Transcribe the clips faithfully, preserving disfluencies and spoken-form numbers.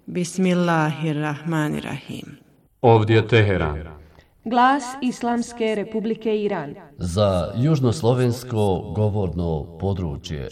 Bismillahirrahmanirrahim. Ovdje Teheran. Glas Islamske Republike Iran. Za južnoslovensko govorno područje.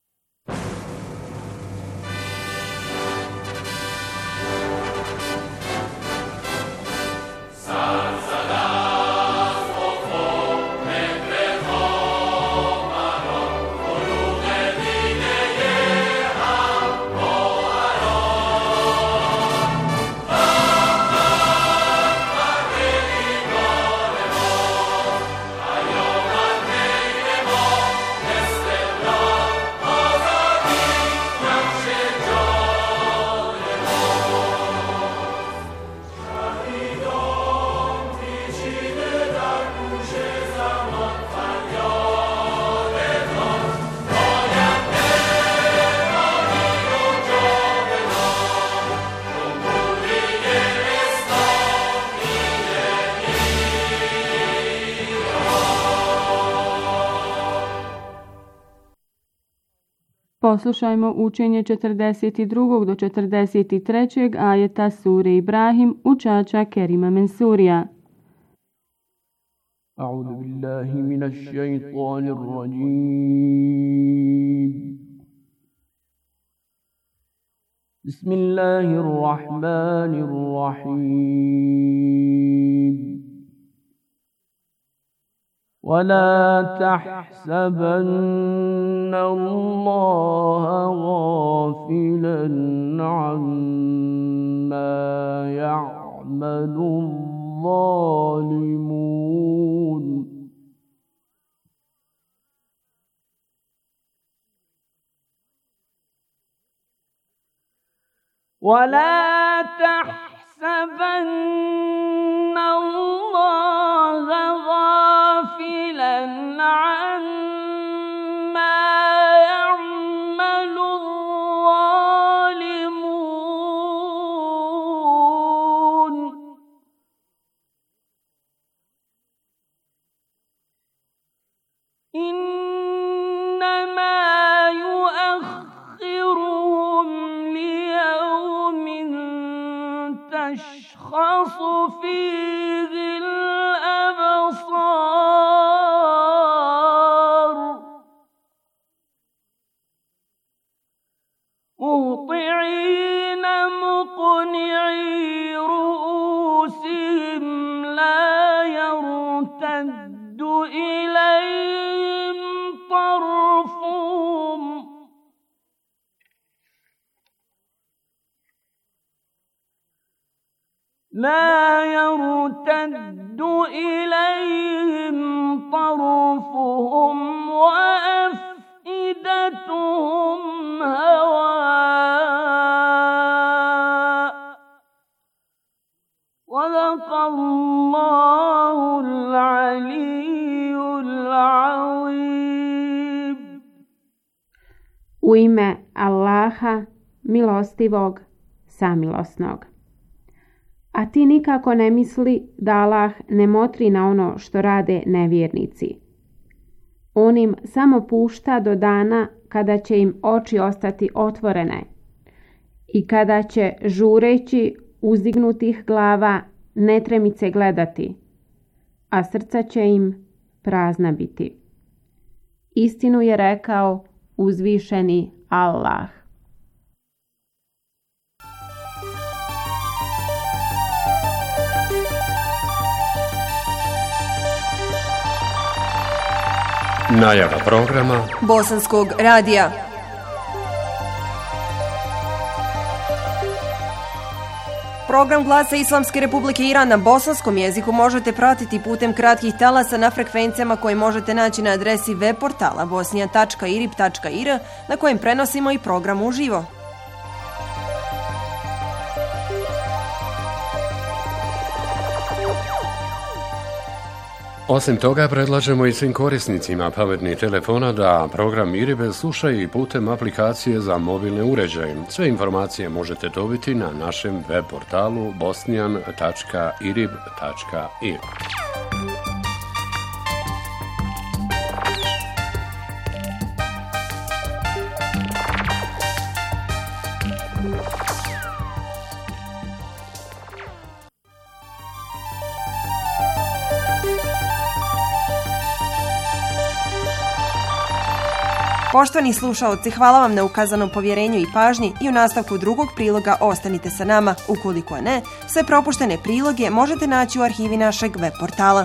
Poslušajmo učenje četrdeset drugog do četrdeset trećeg ajeta sure Ibrahim učača Kerima Mensurija. A'udhu billahi minash shaitanir rajim. Bismillahirrahmanirrahim. ولا تحسبن الله غافلا عما يعمل الظالمون ولا تحسبن الله غافلا عما يعمل الظالمون إنما يؤخرهم ليوم تشخص فيه الأبصار مهطعين مقنعي رؤوسهم لا يرتد إليهم طرفهم لا يرتد إليهم طرفهم وأفئدتهم هواء صدق الله العلي العظيم. U ime Allaha, milostivog, samilosnog. A ti nikako ne misli da Allah ne motri na ono što rade nevjernici. On im samo pušta do dana kada će im oči ostati otvorene i kada će žureći uzdignutih glava netremice gledati, a srca će im prazna biti. Istinu je rekao uzvišeni Allah. Najava programa Bosanskog radija. Program Glasa Islamske Republike Iran na bosanskom jeziku možete pratiti putem kratkih talasa na frekvencijama koje možete naći na adresi web portala bosnija tačka irib tačka ir na kojem prenosimo i program uživo. Osim toga, predlažemo i svim korisnicima pametnih telefona da program Iribe slušaju i putem aplikacije za mobilne uređaje. Sve informacije možete dobiti na našem web portalu bosnijan tačka irib tačka ir. Poštovani slušaoci, hvala vam na ukazanom povjerenju i pažnji i u nastavku drugog priloga ostanite sa nama. Ukoliko ne, sve propuštene priloge možete naći u arhivi našeg web portala.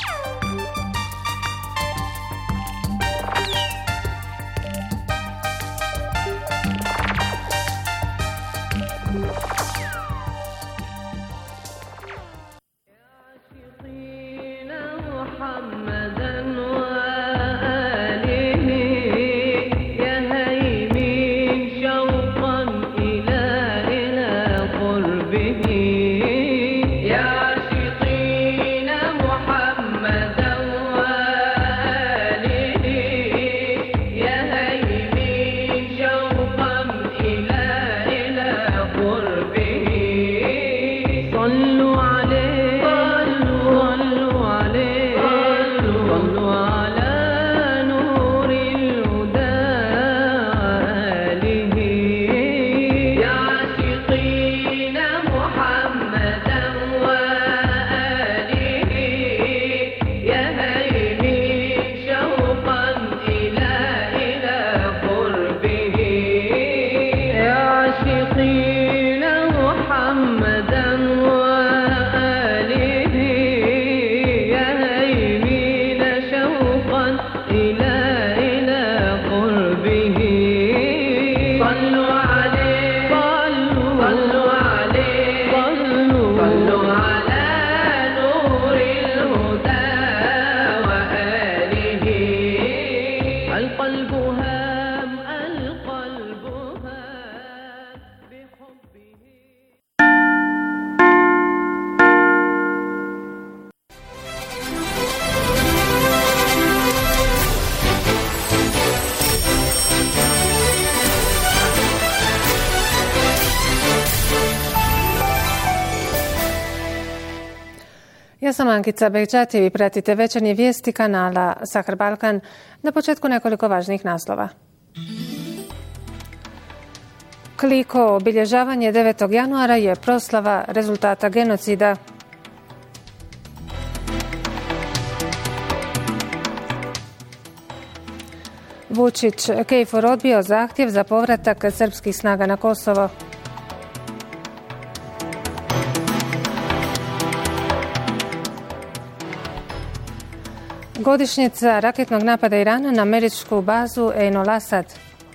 Ja sam Ankica Bekđati, vi pratite večernje vijesti kanala Sahar Balkan. Na početku nekoliko važnih naslova. Kliko obilježavanje devetog januara je proslava rezultata genocida. Vučić Kejfor odbio zahtjev za povratak srpskih snaga na Kosovo. Godišnjica raketnog napada Irana na američku bazu Ein al-Asad.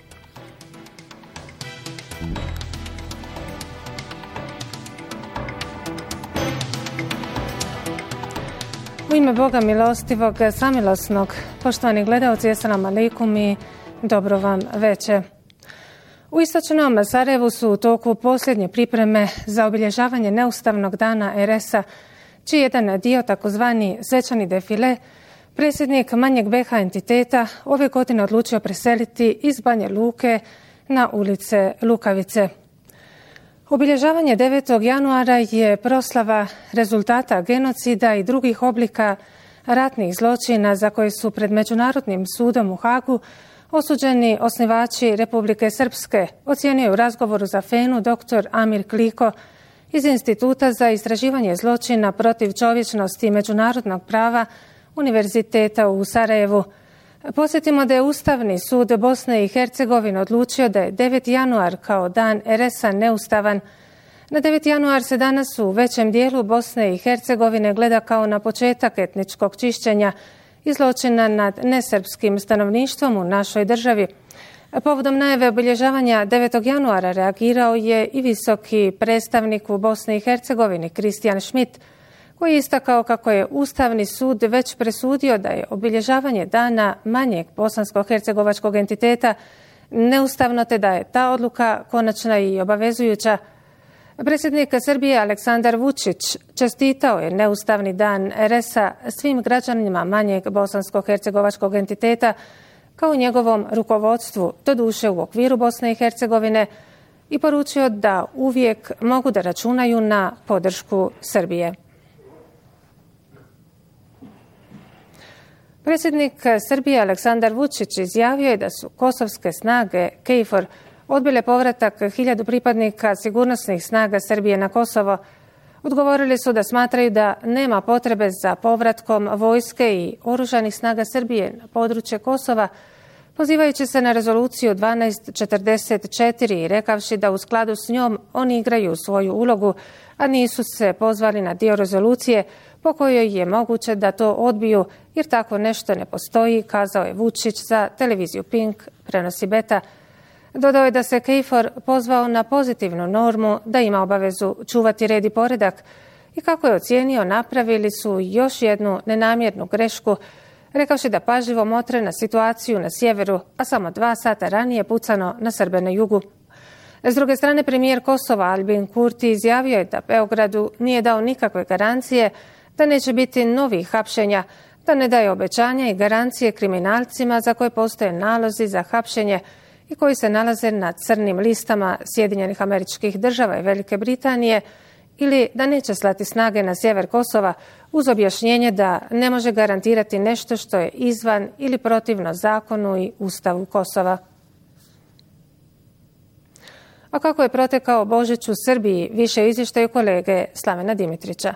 U ime Boga milostivog, samilosnog, poštovani gledaoci, assalamu alaikum i dobro vam veče. U istočnom Sarajevu su u toku posljednje pripreme za obilježavanje neustavnog dana er es a, čiji jedan dio, takozvani svečani defile, predsjednik manjeg be ha entiteta ove godine odlučio preseliti iz Banja Luke na ulice Lukavice. Obilježavanje devetog januara je proslava rezultata genocida i drugih oblika ratnih zločina za koje su pred Međunarodnim sudom u Hagu osuđeni osnivači Republike Srpske, ocijenio u razgovoru za Fenu doktor Amir Kliko iz Instituta za istraživanje zločina protiv čovječnosti i međunarodnog prava Univerziteta u Sarajevu. Podsjetimo da je Ustavni sud Bosne i Hercegovine odlučio da je deveti januar kao dan er es a neustavan. Na deveti januar se danas u većem dijelu Bosne i Hercegovine gleda kao na početak etničkog čišćenja i zločina nad nesrpskim stanovništvom u našoj državi. Povodom najave obilježavanja devetog januara reagirao je i visoki predstavnik u Bosni i Hercegovini Kristijan Schmidt, koji je istakao kako je Ustavni sud već presudio da je obilježavanje dana manjeg bosansko-hercegovačkog entiteta neustavno, te da je ta odluka konačna i obavezujuća. Predsjednik Srbije Aleksandar Vučić čestitao je neustavni dan er es a svim građanima manjeg bosansko-hercegovačkog entiteta kao njegovom rukovodstvu, doduše u okviru Bosne i Hercegovine, i poručio da uvijek mogu da računaju na podršku Srbije. Predsjednik Srbije Aleksandar Vučić izjavio je da su kosovske snage Kejfor odbile povratak hiljadu pripadnika sigurnosnih snaga Srbije na Kosovo. Odgovorili su da smatraju da nema potrebe za povratkom vojske i oružanih snaga Srbije na područje Kosova, pozivajući se na rezoluciju dvanaest četrdeset četiri i rekavši da u skladu s njom oni igraju svoju ulogu, a nisu se pozvali na dio rezolucije po kojoj je moguće da to odbiju jer tako nešto ne postoji, kazao je Vučić za televiziju Pink, prenosi Beta. Dodao je da se KFOR pozvao na pozitivnu normu, da ima obavezu čuvati red i poredak i kako je ocijenio napravili su još jednu nenamjernu grešku, rekavši da pažljivo motre na situaciju na sjeveru, a samo dva sata ranije pucano na Srbe na jugu. S druge strane, premijer Kosova Albin Kurti izjavio je da Beogradu nije dao nikakve garancije da neće biti novih hapšenja, da ne daje obećanja i garancije kriminalcima za koje postoje nalozi za hapšenje i koji se nalaze na crnim listama Sjedinjenih Američkih Država i Velike Britanije, ili da neće slati snage na sjever Kosova uz objašnjenje da ne može garantirati nešto što je izvan ili protivno zakonu i ustavu Kosova. A kako je protekao Božić u Srbiji, više u izvještaju kolege Slavena Dimitrića.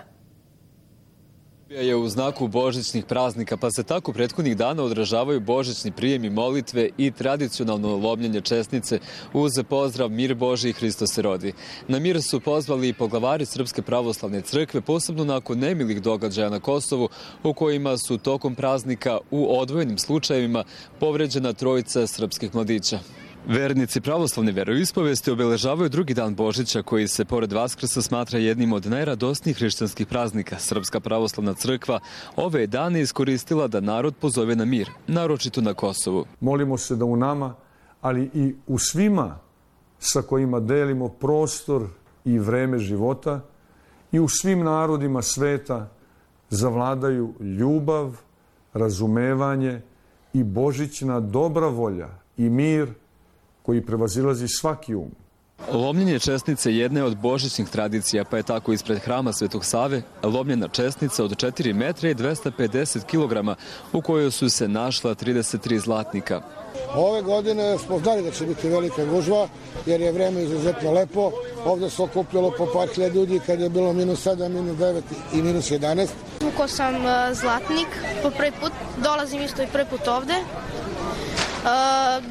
Je u znaku božićnih praznika, pa se tako prethodnih dana odražavaju božićni prijemi molitve i tradicionalno lomljenje česnice uz pozdrav Mir Boži i Hristo se rodi. Na mir su pozvali i poglavari Srpske pravoslavne crkve, posebno nakon nemilih događaja na Kosovu, u kojima su tokom praznika u odvojenim slučajevima povređena trojica srpskih mladića. Vernici pravoslavne veroispovesti obeležavaju drugi dan Božića, koji se pored Vaskrsa smatra jednim od najradosnijih hrišćanskih praznika. Srpska pravoslavna crkva ove je dane iskoristila da narod pozove na mir, naročito na Kosovu. Molimo se da u nama, ali i u svima sa kojima delimo prostor i vreme života i u svim narodima sveta zavladaju ljubav, razumevanje i božićna dobra volja i mir koji prevazilazi svaki um. Lomljenje česnice jedna je od božićnih tradicija, pa je tako ispred hrama Svetog Save lomljena česnica od četiri metra i dvesta pedeset kilograma u kojoj su se našla trideset tri zlatnika. Ove godine smo znali da će biti velika gužva jer je vreme izuzetno lepo. Ovdje se okupilo po par hiljada ljudi kad je bilo minus sedam, minus devet i minus jedanaest. Vukao sam uh, zlatnik po prvi put, dolazim isto i prvi put ovde. Uh,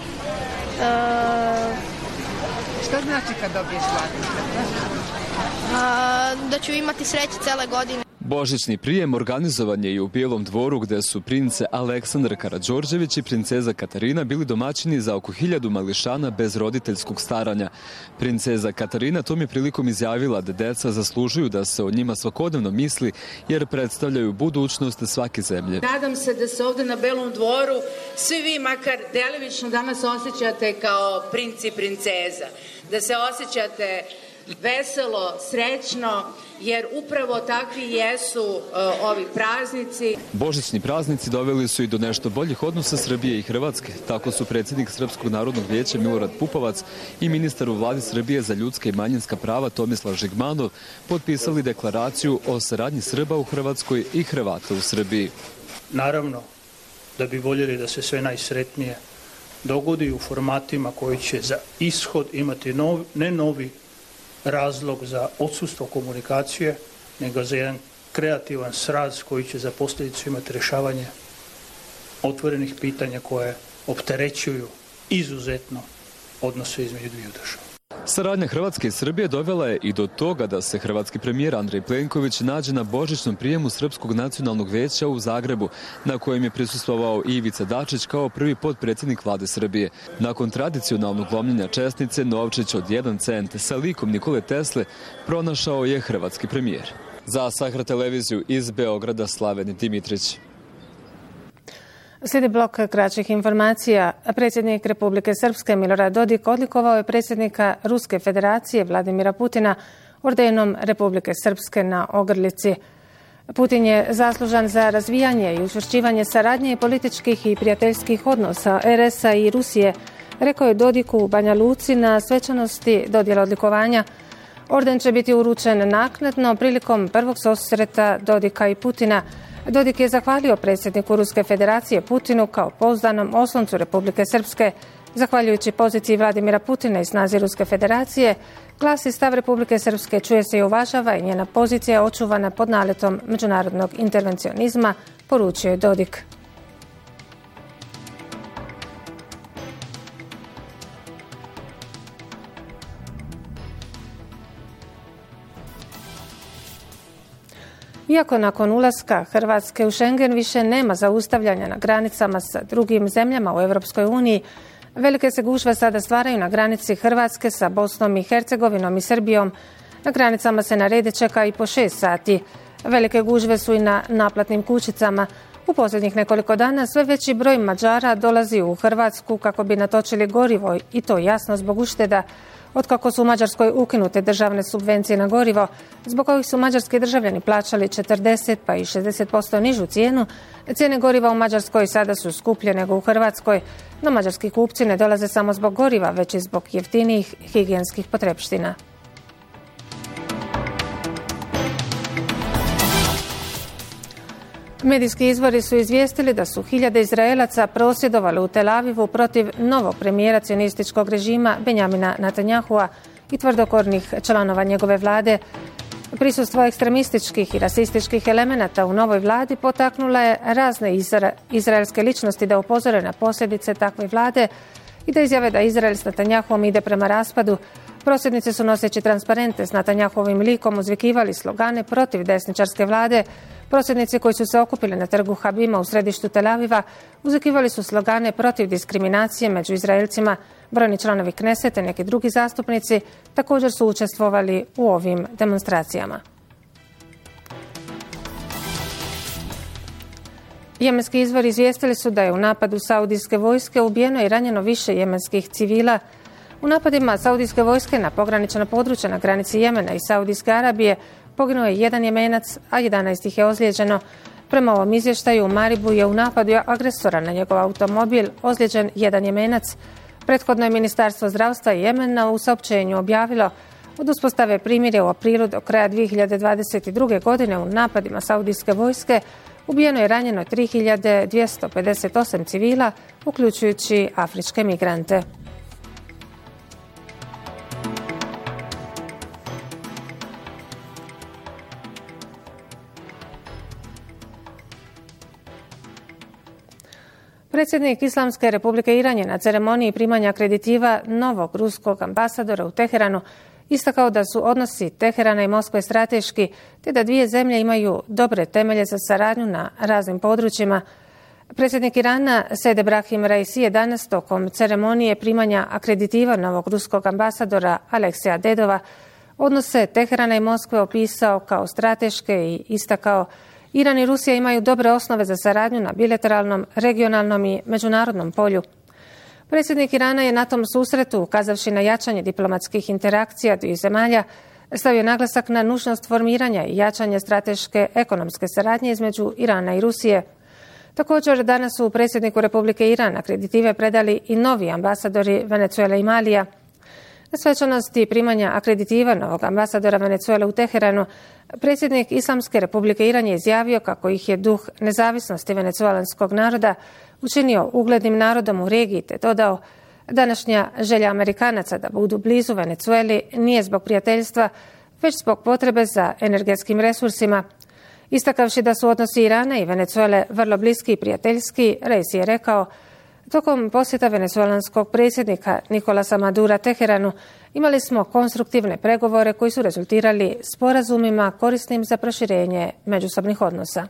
uh, Što znači kad dobiješ zlatnik? Uh, da ću imati sreće cele godine. Božićni prijem organizovan je i u Bijelom dvoru, gde su prince Aleksandar Karađorđević i princeza Katarina bili domaćini za oko hiljadu mališana bez roditeljskog staranja. Princeza Katarina tom je prilikom izjavila da deca zaslužuju da se o njima svakodnevno misli, jer predstavljaju budućnost svake zemlje. Nadam se da se ovde na Belom dvoru svi vi makar delimično danas osjećate kao princ i princeza. Da se osjećate veselo, srećno, jer upravo takvi jesu uh, ovi praznici. Božićni praznici doveli su i do nešto boljih odnosa Srbije i Hrvatske. Tako su predsjednik Srpskog narodnog vijeća Milorad Pupovac i ministar u vladi Srbije za ljudska i manjinska prava Tomislav Žigmanov potpisali deklaraciju o saradnji Srba u Hrvatskoj i Hrvata u Srbiji. Naravno da bi voljeli da se sve najsretnije dogodi u formatima koji će za ishod imati nov, ne novi razlog za odsustvo komunikacije, nego za jedan kreativan sraz koji će za posljedicu imati rješavanje otvorenih pitanja koje opterećuju izuzetno odnose između dviju država. Saradnja Hrvatske i Srbije dovela je i do toga da se hrvatski premijer Andrej Plenković nađe na božićnom prijemu Srpskog nacionalnog vijeća u Zagrebu, na kojem je prisustvovao i Ivica Dačić kao prvi potpredsjednik vlade Srbije. Nakon tradicionalnog lomljenja česnice, novčić od jedan cent sa likom Nikole Tesle pronašao je hrvatski premijer. Za Sahra televiziju iz Beograda, Slaven Dimitrić. Slijedi blok kraćih informacija. Predsjednik Republike Srpske Milorad Dodik odlikovao je predsjednika Ruske federacije Vladimira Putina ordenom Republike Srpske na ogrlici. Putin je zaslužan za razvijanje i učvršćivanje saradnje i političkih i prijateljskih odnosa er es a i Rusije, rekao je Dodiku u Banja Luci na svečanosti dodjele odlikovanja. Orden će biti uručen naknadno prilikom prvog susreta Dodika i Putina. Dodik je zahvalio predsjedniku Ruske federacije Putinu kao pouzdanom osloncu Republike Srpske. Zahvaljujući poziciji Vladimira Putina i snazi Ruske federacije, glas i stav Republike Srpske čuje se i uvažava i njena pozicija je očuvana pod naletom međunarodnog intervencionizma, poručio je Dodik. Iako nakon ulaska Hrvatske u Schengen više nema zaustavljanja na granicama sa drugim zemljama u Europskoj uniji, velike se gužve sada stvaraju na granici Hrvatske sa Bosnom i Hercegovinom i Srbijom. Na granicama se na rede čeka i po šest sati. Velike gužve su i na naplatnim kućicama. U posljednjih nekoliko dana sve veći broj Mađara dolazi u Hrvatsku kako bi natočili gorivo i to jasno zbog ušteda. Otkako su u Mađarskoj ukinute državne subvencije na gorivo, zbog kojih su mađarski državljani plaćali četrdeset pa i šezdeset posto nižu cijenu, cijene goriva u Mađarskoj sada su skuplje nego u Hrvatskoj, no mađarski kupci ne dolaze samo zbog goriva, već i zbog jeftinijih higijenskih potrepština. Medijski izvori su izvijestili da su hiljade Izraelaca prosvjedovali u Tel Avivu protiv novog premijera cionističkog režima Benjamina Netanyahua i tvrdokornih članova njegove vlade. Prisustvo ekstremističkih i rasističkih elemenata u novoj vladi potaknula je razne izra- izraelske ličnosti da upozore na posljedice takve vlade i da izjave da Izrael s Netanyahuom ide prema raspadu. Prosvjednici su noseći transparente s Netanyahuovim likom uzvikivali slogane protiv desničarske vlade. Prosvjednici koji su se okupili na trgu Habima u središtu Tel Aviva uzvikivali su slogane protiv diskriminacije među Izraelcima. Brojni članovi Kneseta i neki drugi zastupnici također su učestvovali u ovim demonstracijama. Jemenski izvori izvijestili su da je u napadu saudijske vojske ubijeno i ranjeno više jemenskih civila. U napadima saudijske vojske na pogranična područja na granici Jemena i Saudijske Arabije poginuo je jedan Jemenac, a jedanaest ih je ozlijeđeno. Prema ovom izvještaju u Maribu je u napadu agresora na njegov automobil ozlijeđen jedan Jemenac. Prethodno je Ministarstvo zdravstva Jemena u saopćenju objavilo od uspostave primirja u aprilu do kraja dvije hiljade dvadeset druge. godine u napadima saudijske vojske ubijeno je ranjeno tri hiljade dvjesto pedeset osam civila, uključujući afričke migrante. Predsjednik Islamske Republike Iran je na ceremoniji primanja akreditiva novog ruskog ambasadora u Teheranu istakao da su odnosi Teherana i Moskve strateški, te da dvije zemlje imaju dobre temelje za saradnju na raznim područjima. Predsjednik Irana Said Ebrahim Raisi je danas tokom ceremonije primanja akreditiva novog ruskog ambasadora Alekseja Dedova odnose Teherana i Moskve opisao kao strateške i istakao Iran i Rusija imaju dobre osnove za saradnju na bilateralnom, regionalnom i međunarodnom polju. Predsjednik Irana je na tom susretu, ukazavši na jačanje diplomatskih interakcija dviju zemalja, stavio naglasak na nužnost formiranja i jačanja strateške ekonomske saradnje između Irana i Rusije. Također, danas su predsjedniku Republike Iran akreditive predali i novi ambasadori Venezuele i Malija. Na svečanosti primanja akreditiva novog ambasadora Venezuele u Teheranu, predsjednik Islamske Republike Iran je izjavio kako ih je duh nezavisnosti venezuelanskog naroda učinio uglednim narodom u regiji, te dodao: današnja želja Amerikanaca da budu blizu Venezueli nije zbog prijateljstva, već zbog potrebe za energetskim resursima. Istakavši da su odnosi Irana i Venezuele vrlo bliski i prijateljski, Raisi je rekao: tokom posjeta venezuelanskog predsjednika Nicolasa Madura Teheranu imali smo konstruktivne pregovore koji su rezultirali sporazumima korisnim za proširenje međusobnih odnosa.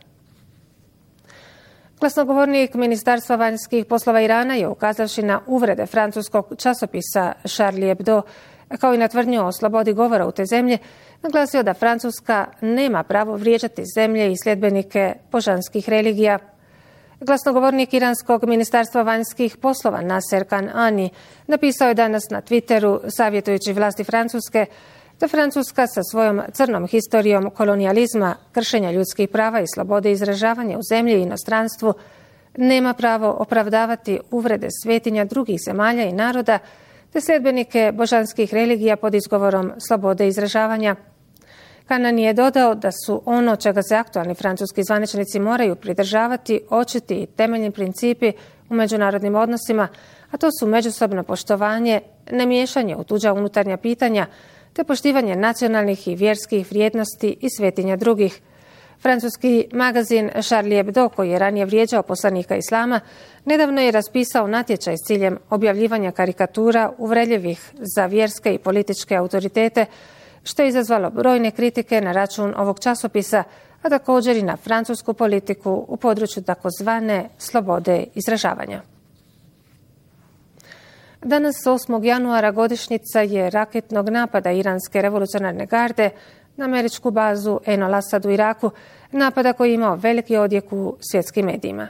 Glasnogovornik Ministarstva vanjskih poslova Irana je, ukazavši na uvrede francuskog časopisa Charlie Hebdo kao i na tvrdnju o slobodi govora u te zemlje, naglasio da Francuska nema pravo vrijeđati zemlje i sljedbenike božanskih religija. Glasnogovornik Iranskog ministarstva vanjskih poslova Nasser Kanani napisao je danas na Twitteru, savjetujući vlasti Francuske, da Francuska sa svojom crnom historijom kolonijalizma, kršenja ljudskih prava i slobode izražavanja u zemlji i inostranstvu nema pravo opravdavati uvrede svetinja drugih zemalja i naroda te sljedbenike božanskih religija pod izgovorom slobode izražavanja. Kanani je dodao da su ono čega se aktualni francuski zvaničnici moraju pridržavati očiti i temeljni principi u međunarodnim odnosima, a to su međusobno poštovanje, nemiješanje u tuđa unutarnja pitanja, te poštivanje nacionalnih i vjerskih vrijednosti i svetinja drugih. Francuski magazin Charlie Hebdo, koji je ranije vrijeđao poslanika islama, nedavno je raspisao natječaj s ciljem objavljivanja karikatura uvredljivih za vjerske i političke autoritete, što je izazvalo brojne kritike na račun ovog časopisa, a također i na francusku politiku u području takozvane slobode izražavanja. Danas, osmog januara, godišnjica je raketnog napada Iranske revolucionarne garde na američku bazu Ain al-Asad u Iraku, napada koji je imao veliki odjek u svjetskim medijima.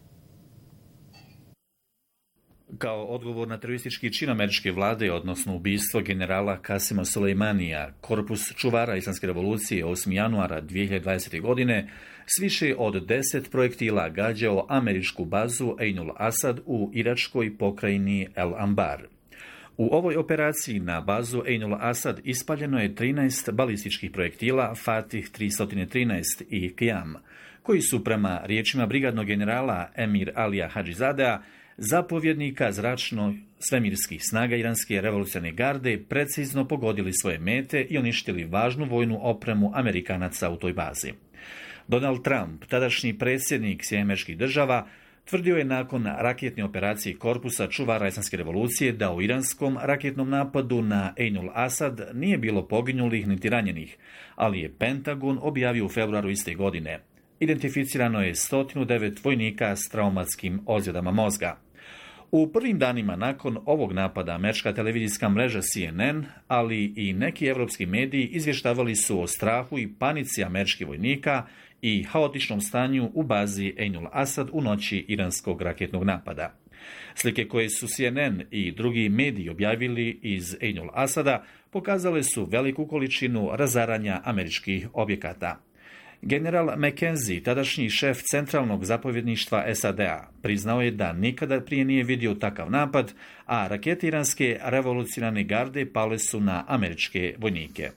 Kao odgovor na teroristički čin američke vlade, odnosno ubistvo generala Kasima Sulejmanija, korpus čuvara Islamske revolucije osmog januara dvije hiljade dvadesete. godine s više od deset projektila gađao američku bazu Ain al-Asad u iračkoj pokrajini El Anbar. U ovoj operaciji na bazu Ain al-Asad ispaljeno je trinaest balističkih projektila Fatih tristo trinaest i Qiyam, koji su prema riječima brigadnog generala Emir Alija Hadžizadea, zapovjednika zračno-svemirskih snaga Iranske revolucionarne garde, precizno pogodili svoje mete i uništili važnu vojnu opremu Amerikanaca u toj bazi. Donald Trump, tadašnji predsjednik Sjedinjenih Američkih Država, tvrdio je nakon raketne operacije korpusa čuvara Islamske revolucije da u iranskom raketnom napadu na Ain al-Asad nije bilo poginulih niti ranjenih, ali je Pentagon objavio u februaru iste godine. Identificirano je sto devet vojnika s traumatskim ozljedama mozga. U prvim danima nakon ovog napada američka televizijska mreža C N N, ali i neki evropski mediji izvještavali su o strahu i panici američkih vojnika i haotičnom stanju u bazi Ain al-Asad u noći iranskog raketnog napada. Slike koje su C N N i drugi mediji objavili iz Ain al-Asada pokazale su veliku količinu razaranja američkih objekata. General McKenzie, tadašnji šef centralnog zapovjedništva S A D-a, priznao je da nikada prije nije vidio takav napad, a rakete Iranske revolucionarne garde pale su na američke vojnike.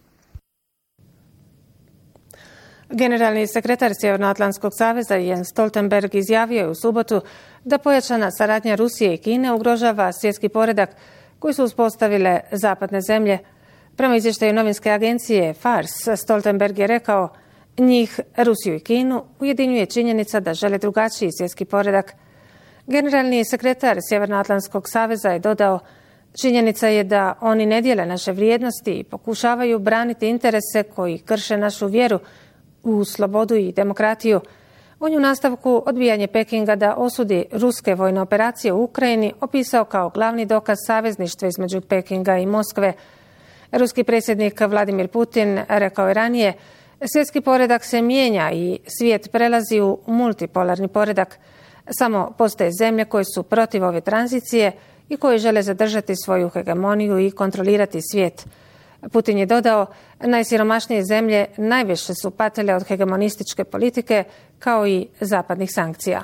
Generalni sekretar Sjevernoatlantskog saveza Jens Stoltenberg izjavio je u subotu da pojačana saradnja Rusije i Kine ugrožava svjetski poredak koji su uspostavile zapadne zemlje. Prema izvještaju novinske agencije Fars, Stoltenberg je rekao: njih, Rusiju i Kinu, ujedinjuje činjenica da žele drugačiji svjetski poredak. Generalni sekretar Sjevernoatlantskog saveza je dodao: činjenica je da oni ne dijele naše vrijednosti i pokušavaju braniti interese koji krše našu vjeru u slobodu i demokratiju. On je u nastavku odbijanje Pekinga da osudi ruske vojne operacije u Ukrajini opisao kao glavni dokaz savezništva između Pekinga i Moskve. Ruski predsjednik Vladimir Putin rekao je ranije: svjetski poredak se mijenja i svijet prelazi u multipolarni poredak. Samo postoje zemlje koje su protiv ove tranzicije i koje žele zadržati svoju hegemoniju i kontrolirati svijet. Putin je dodao: najsiromašnije zemlje najviše su patile od hegemonističke politike kao i zapadnih sankcija.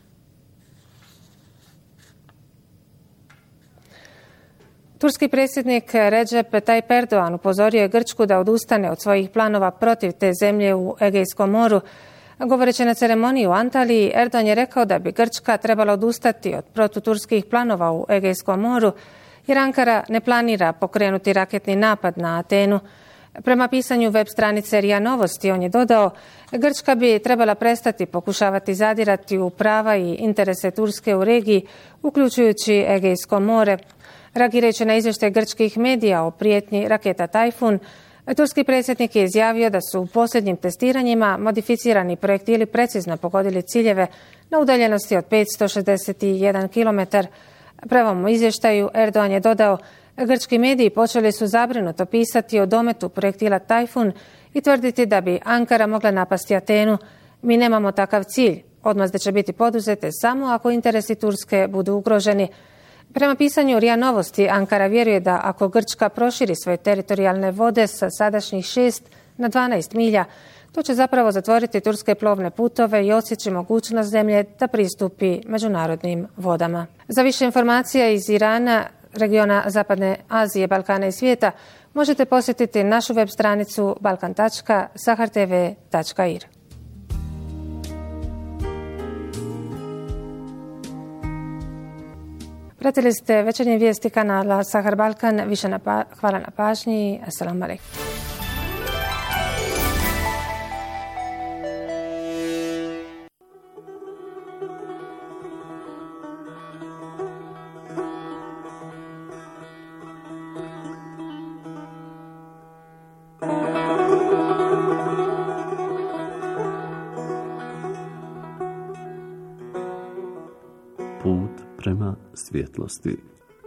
Turski predsjednik Recep Tayyip Erdogan upozorio je Grčku da odustane od svojih planova protiv te zemlje u Egejskom moru. Govoreći na ceremoniji u Antaliji, Erdogan je rekao da bi Grčka trebala odustati od protuturskih planova u Egejskom moru, jer Ankara ne planira pokrenuti raketni napad na Atenu. Prema pisanju web stranice R I A Novosti, on je dodao: Grčka bi trebala prestati pokušavati zadirati u prava i interese Turske u regiji, uključujući Egejsko more. Reagirajući na izvještaj grčkih medija o prijetnji raketa Tajfun, turski predsjednik je izjavio da su u posljednjim testiranjima modificirani projektili precizno pogodili ciljeve na udaljenosti od petsto šezdeset jedan kilometar. Prema ovom izvještaju Erdogan je dodao: grčki mediji počeli su zabrinuto pisati o dometu projektila Tajfun i tvrditi da bi Ankara mogla napasti Atenu. Mi nemamo takav cilj. Odmazde će biti poduzete samo ako interesi Turske budu ugroženi. Prema pisanju R I A Novosti, Ankara vjeruje da ako Grčka proširi svoje teritorijalne vode sa sadašnjih šest na dvanaest milja, to će zapravo zatvoriti turske plovne putove i odsjeći mogućnost zemlje da pristupi međunarodnim vodama. Za više informacija iz Irana, regiona Zapadne Azije, Balkana i svijeta možete posjetiti našu web stranicu balkan tačka sahar t v tačka i r. Pratili ste večernje vijesti kanala Sahar Balkan. Više na pa- hvala na pažnji. Assalamu alaikum. svjetlosti.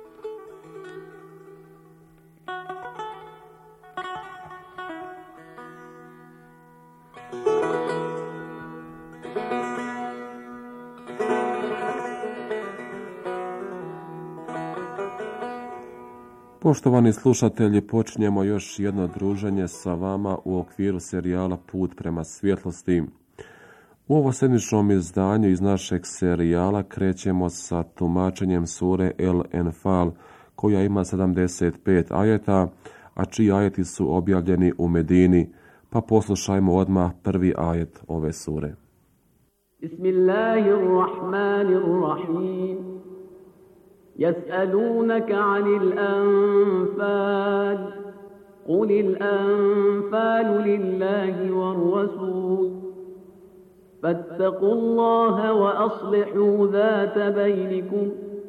Poštovani slušatelji, počinjemo još jedno druženje sa vama u okviru serijala Put prema svjetlosti. U ovo sedmičnom izdanju iz našeg serijala krećemo sa tumačenjem sure El Enfal, koja ima sedamdeset pet ajeta, a čiji ajeti su objavljeni u Medini, pa poslušajmo odmah prvi ajet ove sure. Bismillahirrahmanirrahim. يسألونك عن الأنفال قل الأنفال لله والرسول فاتقوا الله وأصلحوا ذات بينكم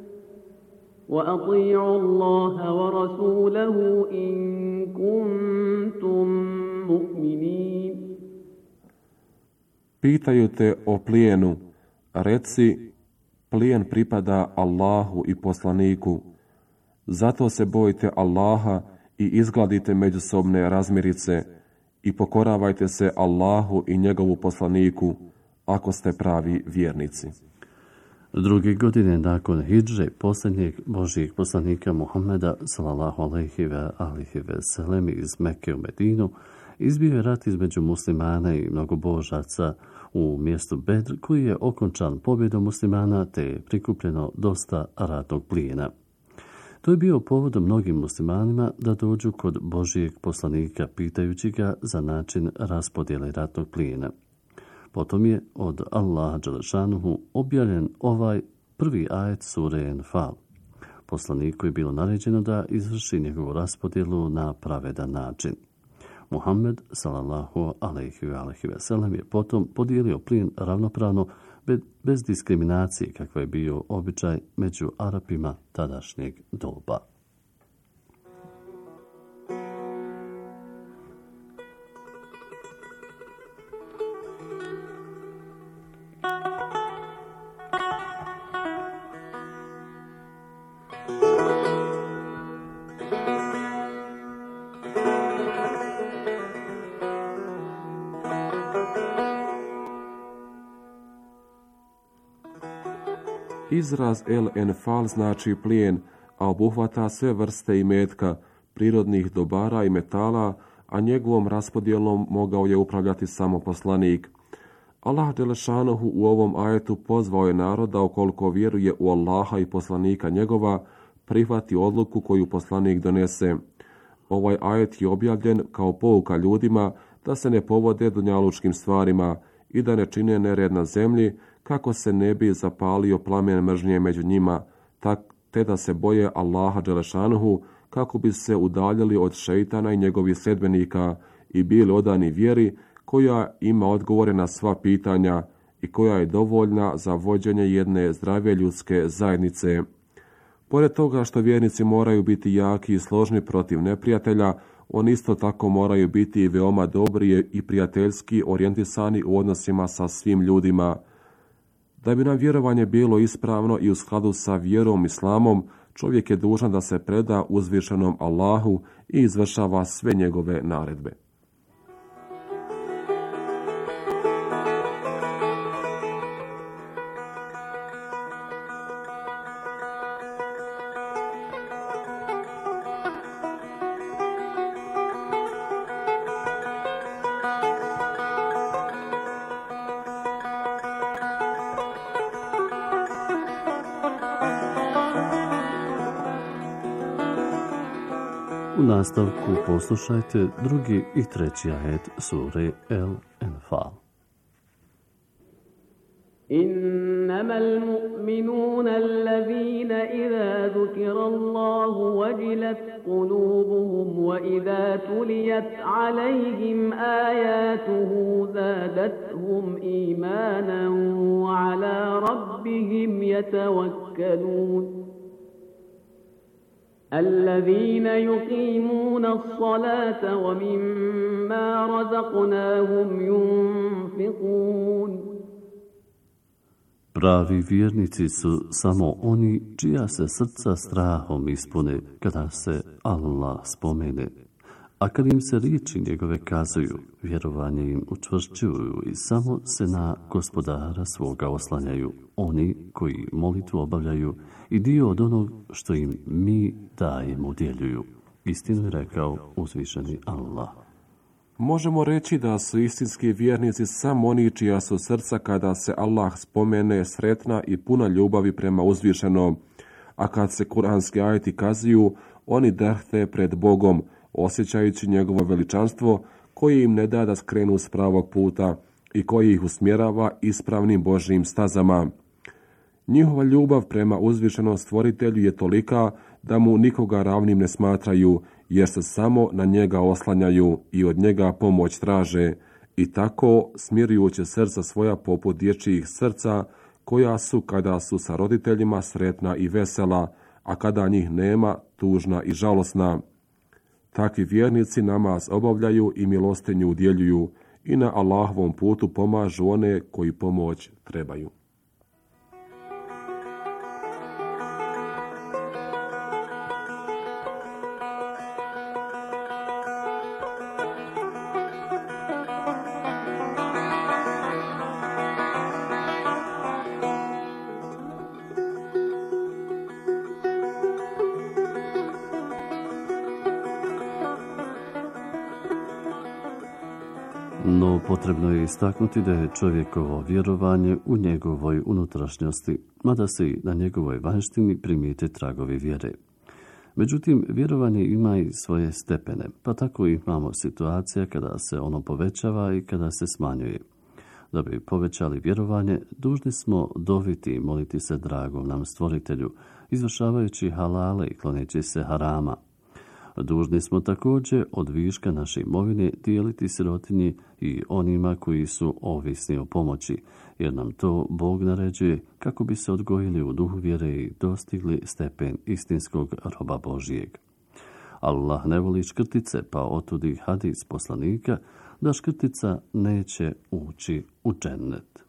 وأطيعوا الله ورسوله إن كنتم مؤمنين. Pitaju te o plijenu, reci: plijen pripada Allahu i poslaniku. Zato se bojite Allaha i izgladite međusobne razmirice i pokoravajte se Allahu i njegovu poslaniku, ako ste pravi vjernici. Druge godine nakon hidže posljednjeg Božijeg poslanika Muhammeda sallallahu alejhi ve alihi ve sellem iz Mekke u Medinu, izbio je rat između muslimana i mnogobožaca u mjestu Bedr, koji je okončan pobjedom muslimana, te je prikupljeno dosta ratnog plijena. To je bio povod mnogim muslimanima da dođu kod Božijeg poslanika pitajući ga za način raspodjele ratnog plijena. Potom je od Allaha dželešanuhu objavljen ovaj prvi ajet sure Enfal. Poslaniku je bilo naređeno da izvrši njegovu raspodjelu na pravedan način. Muhammed sallallahu alejhi ve sellem je potom podijelio plijen ravnopravno, bez diskriminacije, kakva je bio običaj među Arapima tadašnjeg doba. Izraz El Enfal znači plijen, a obuhvata sve vrste imetka, prirodnih dobara i metala, a njegovom raspodjelom mogao je upravljati samo poslanik. Allah dželešanuhu u ovom ajetu pozvao je narod da ukoliko vjeruje u Allaha i poslanika njegova, prihvati odluku koju poslanik donese. Ovaj ajet je objavljen kao pouka ljudima da se ne povode dunjalučkim stvarima i da ne čine nered na zemlji, kako se ne bi zapalio plamen mržnje među njima, te da se boje Allaha dželešanuhu, kako bi se udaljili od šeitana i njegovih sledbenika i bili odani vjeri, koja ima odgovore na sva pitanja i koja je dovoljna za vođenje jedne zdrave ljudske zajednice. Pored toga što vjernici moraju biti jaki i složni protiv neprijatelja, oni isto tako moraju biti veoma dobri i prijateljski orijentisani u odnosima sa svim ljudima. Da bi nam vjerovanje bilo ispravno i u skladu sa vjerom islamom, čovjek je dužan da se preda uzvišenom Allahu i izvršava sve njegove naredbe. U nastavku poslušajte drugi i treći ajet sure El Enfal. إنما المؤمنون الذين إذا ذكر الله وجلت قلوبهم وإذا تليت عليهم آياته زادتهم إيمانا وعلى ربهم يتوكلون الذين يقيمون الصلاة ومما رزقناهم ينفقون. Pravi vjernici su samo oni čija se srca strahom ispune kada se Allah spomene, a kad im se riječi njegove kazuju, vjerovanje im učvršćuju i samo se na gospodara svoga oslanjaju, oni koji molitvu obavljaju i dio od onog što im mi dajemo udjeljuju. Istinu je rekao uzvišeni Allah. Možemo reći da su istinski vjernici samo oni čija su srca kada se Allah spomene sretna i puna ljubavi prema uzvišenom, a kad se kuranski ajeti kazuju, oni drhte pred Bogom, osjećajući njegovo veličanstvo koji im ne da da skrenu s pravog puta i koji ih usmjerava ispravnim Božjim stazama. Njihova ljubav prema uzvišenom stvoritelju je tolika da mu nikoga ravnim ne smatraju, jer se samo na njega oslanjaju i od njega pomoć traže, i tako smirujući srca svoja poput dječjih srca, koja su kada su sa roditeljima sretna i vesela, a kada njih nema tužna i žalosna. Takvi vjernici namaz obavljaju i milostinju udjeljuju i na Allahovom putu pomažu one koji pomoć trebaju. No potrebno je istaknuti da je čovjekovo vjerovanje u njegovoj unutrašnjosti, mada se i na njegovoj vanjštini primijete tragovi vjere. Međutim, vjerovanje ima i svoje stepene, pa tako imamo situacija kada se ono povećava i kada se smanjuje. Da bi povećali vjerovanje, dužni smo doviti i moliti se dragom nam stvoritelju, izvršavajući halale i kloneći se harama. Dužni smo također od viška naše imovine dijeliti sirotinji i onima koji su ovisni o pomoći, jer nam to Bog naređuje kako bi se odgojili u duhu vjere i dostigli stepen istinskog roba Božijeg. Allah ne voli škrtice, pa otudi hadis poslanika da škrtica neće ući u džennet.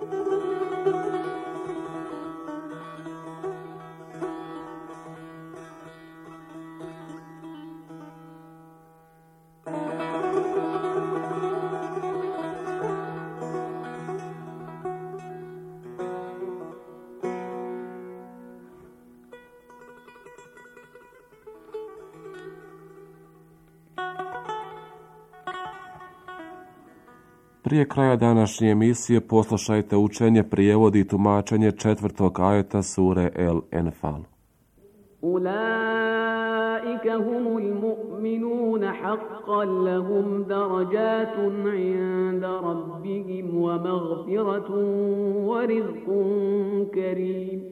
Prije kraja današnje emisije poslušajte učenje, prijevod i tumačenje četvrtog ajeta sure El Enfal. Ulaika humul mu'minuna haqqan lahum darajatun 'inda rabbihim wa maghfiratun wa rizqun karim.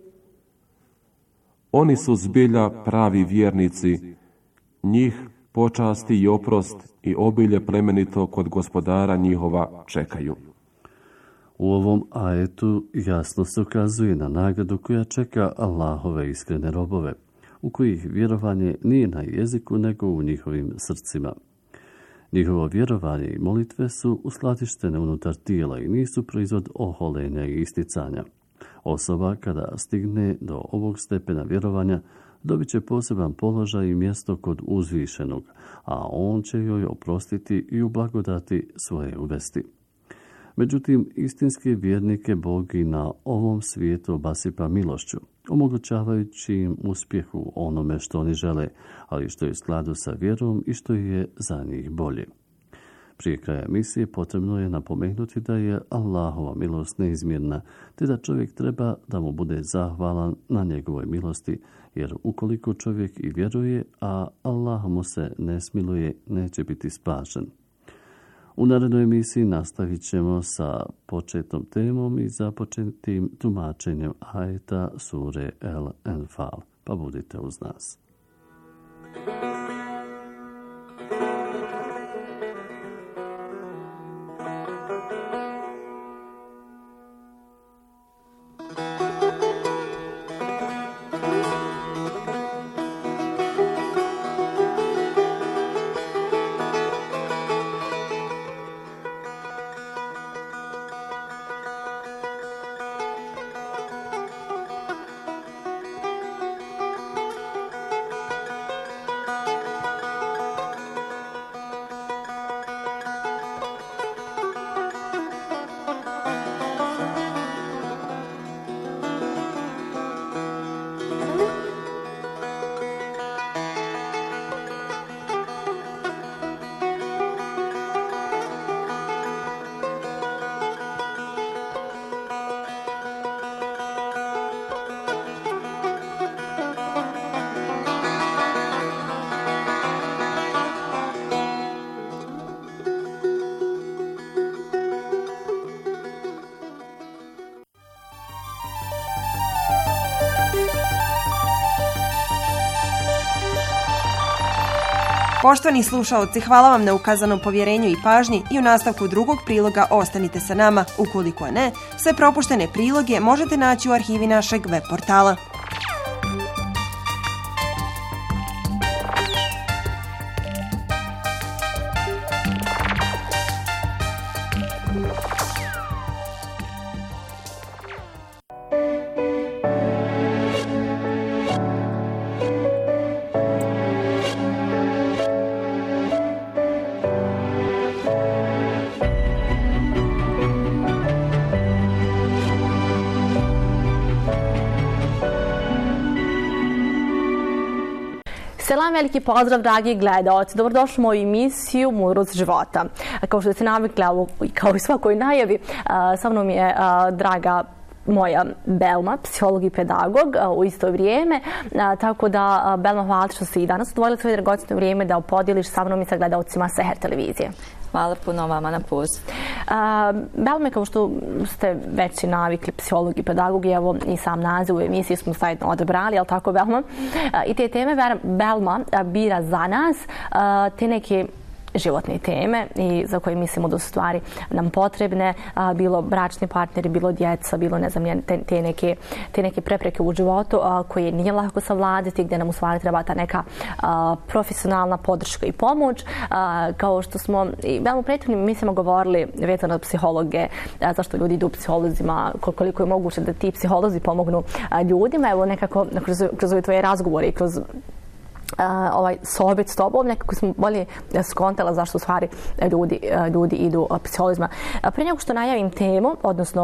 Oni su zbilja pravi vjernici, njih počasti i oprost i obilje plemenito kod gospodara njihova čekaju. U ovom ajetu jasno se ukazuje na nagradu koja čeka Allahove iskrene robove, u kojih vjerovanje nije na jeziku nego u njihovim srcima. Njihovo vjerovanje i molitve su uskladištene unutar tijela i nisu proizvod oholenja i isticanja. Osoba kada stigne do ovog stepena vjerovanja dobit će poseban položaj i mjesto kod uzvišenog, a on će joj oprostiti i u blagodati svoje uvesti. Međutim, istinske vjernike Bog i na ovom svijetu obasipa milošću, omogućavajući im uspjeh u onome što oni žele, ali što je u skladu sa vjerom i što je za njih bolje. Prije kraja emisije potrebno je napomenuti da je Allahova milost neizmjerna, te da čovjek treba da mu bude zahvalan na njegovoj milosti, jer ukoliko čovjek i vjeruje, a Allah mu se ne smiluje, neće biti spašen. U narednoj emisiji nastavit ćemo sa početnom temom i započetim tumačenjem ajeta sure El Enfal, pa budite uz nas. Poštovani slušaoci, hvala vam na ukazanom povjerenju i pažnji i u nastavku drugog priloga ostanite sa nama. Ukoliko ne, sve propuštene priloge možete naći u arhivi našeg web portala. Selam, veliki pozdrav, dragi gledaoci. Dobrodošli u moju emisiju Mudrost života. Kao što ste navikli, kao i svakoj najavi, sa mnom je draga moja Belma, psiholog i pedagog u isto vrijeme. Tako da, Belma, hvala što si i danas odvojila svoje dragocjeno vrijeme da podijeliš sa mnom i sa gledaocima Seher televizije. Hvala puno vama na poziv. Belme, kao što ste već i navikli, psiholog i pedagog, i evo i sam naziv u emisiji smo zajedno odabrali, jel tako, Belma? I te teme Belma bira za nas, te neke životne teme i za koje mislimo da su stvari nam potrebne, a, bilo bračni partneri, bilo djeca, bilo ne znam, te, te, neke, te neke prepreke u životu a, koje nije lako savladati, gdje nam u stvari treba ta neka a, profesionalna podrška i pomoć. A, kao što smo i u prethodnim emisijama govorili vezano od psihologe, a, zašto ljudi idu psiholozima, koliko je moguće da ti psiholozi pomognu a, ljudima. Evo nekako kroz, kroz ove tvoje razgovore i kroz Uh, ovaj sobit s tobom, nekako smo bolje skontala zašto u stvari ljudi, ljudi idu psiholozima. Prije nego što najavim temu, odnosno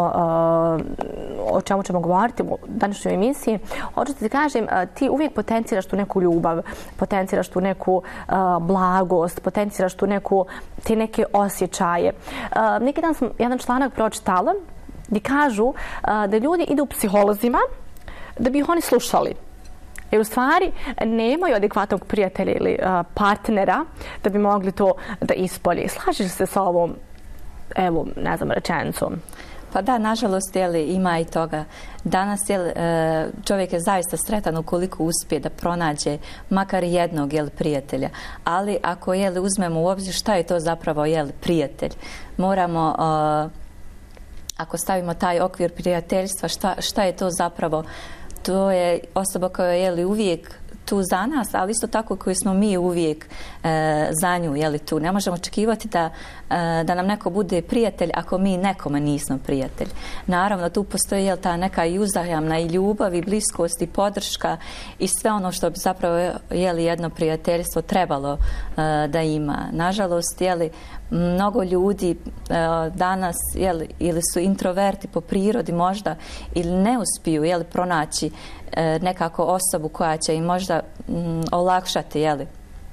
uh, o čemu ćemo govoriti u današnjoj emisiji, hoću ti kažem, ti uvijek potenciraš tu neku ljubav, potenciraš tu neku uh, blagost, potenciraš tu neku, te neke osjećaje. Uh, neki dan sam jedan članak pročitala gdje kažu uh, da ljudi idu psiholozima da bi ih oni slušali. Jer u stvari nemaju adekvatnog prijatelja ili uh, partnera da bi mogli to da ispolje. Slažeš se sa ovom, evo, ne znam, rečenicom? Pa da, nažalost, jeli, ima i toga. Danas jeli, čovjek je zaista sretan ukoliko uspije da pronađe makar jednog jeli, prijatelja. Ali ako jeli, uzmemo u obzir šta je to zapravo jeli, prijatelj, moramo, uh, ako stavimo taj okvir prijateljstva, šta, šta je to zapravo. To je osoba koja je jeli, uvijek tu za nas, ali isto tako koji smo mi uvijek e, za nju jeli, tu. Ne možemo očekivati da, e, da nam neko bude prijatelj ako mi nekome nismo prijatelj. Naravno, tu postoji jel, ta neka i uzajamna i ljubav i bliskost i podrška i sve ono što bi zapravo jeli, jedno prijateljstvo trebalo e, da ima. Nažalost, jeli, mnogo ljudi e, danas jeli, ili su introverti po prirodi možda ili ne uspiju jeli, pronaći e, nekako osobu koja će im možda m, olakšati jeli,